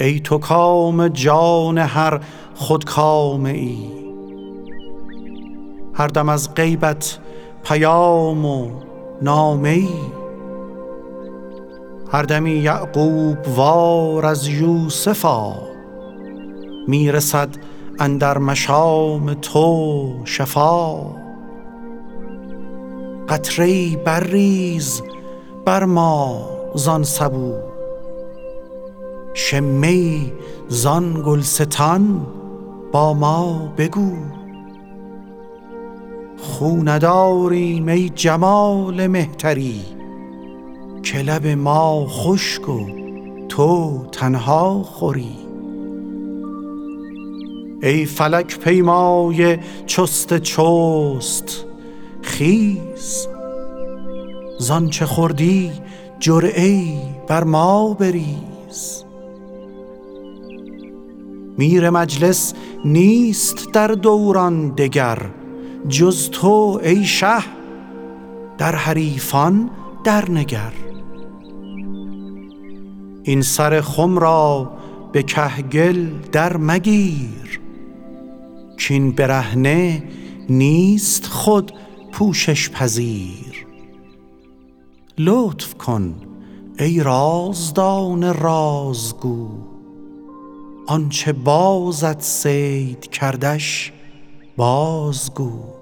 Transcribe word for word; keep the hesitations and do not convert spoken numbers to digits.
ای تو کام جان هر خودکامه ای، هر دم از غیبت پیام و نامه ای، هر دمی یعقوب وار از یوسفا، میرسد اندر مشام تو شفا. قطره‌ای برریز بر ما زان سبو، شمه‌ای زان گلستان با ما بگو. خو نداریم ای جمال مهتری، که لب ما خشک و تو تنها خوری. ای فلک پیمای چست چست خیز، زانچه خوردی جرعه‌ای بر ما بریز. میر مجلس نیست در دوران دگر، جز تو ای شه در حریفان در نگر. این سر خم را به کهگل در مگیر، کین برهنه نیست خود پوشش پذیر. لطف کن ای رازدان رازگو، آنچه بازت صید کردش بازگو.